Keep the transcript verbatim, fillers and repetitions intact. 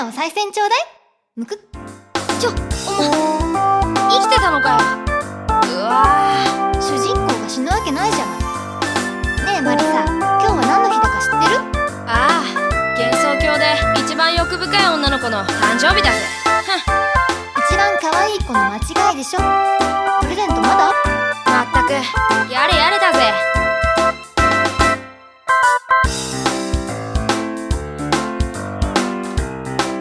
お賽銭ちょうだい。むくっ。ちょ、おま、 生きてたのかよ。うわ主人公が死ぬわけないじゃない。ねえマリサ、今日は何の日だか知ってる？ ああ、幻想郷で一番欲深い女の子の誕生日だぜ。 一番可愛い子の間違いでしょ。プレゼントまだ？ まったく、やれやれだぜ。